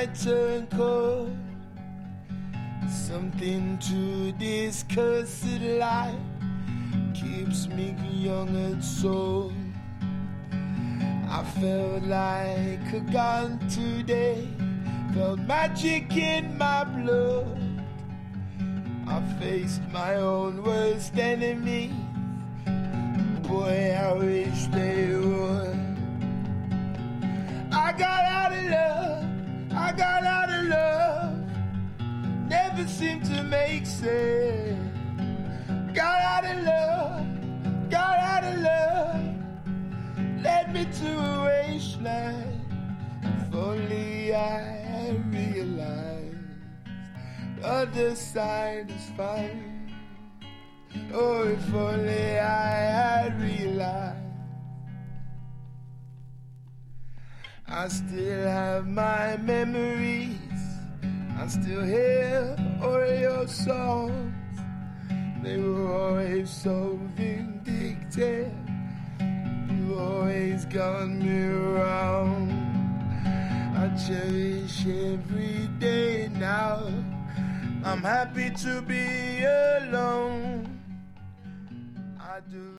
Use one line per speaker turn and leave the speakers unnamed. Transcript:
turn cold. Something to this cursed life keeps me young at soul. I felt like a gun today, felt magic in my blood. I faced my own worst enemy. Boy, I wish they would. I got out of love, I got out of love, never seemed to make sense. Got out of love, got out of love, led me to a wasteland. If only I had realized the other side is fine. Oh, if only I had realized. I still have my memories, I still hear all your songs. They were always so vindictive, you always got me wrong. I cherish every day now, I'm happy to be alone. I do.